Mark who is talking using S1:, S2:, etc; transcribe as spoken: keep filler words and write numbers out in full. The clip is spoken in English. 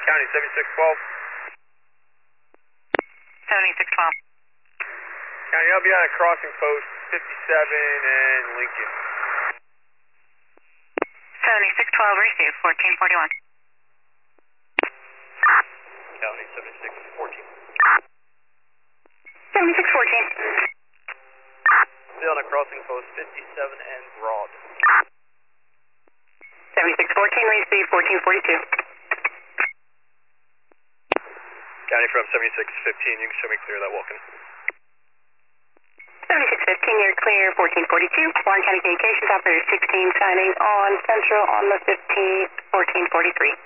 S1: County seventy-six twelve.
S2: seventy-six twelve.
S1: County, I'll be on a crossing post fifty-seven and Lincoln.
S2: seventy-six twelve, receive, fourteen forty-one.
S1: County seventy-six fourteen.
S2: seventy-six fourteen.
S1: Be on a crossing post fifty-seven and Broad.
S2: seventy-six fourteen, receive, fourteen forty-two.
S1: County from seventy-six fifteen, you can show me clear that walk-in.
S2: seventy-six fifteen, you're clear, fourteen forty-two. Warren County Communications, operator sixteen signing on Central on the fifteenth, fourteen forty-three.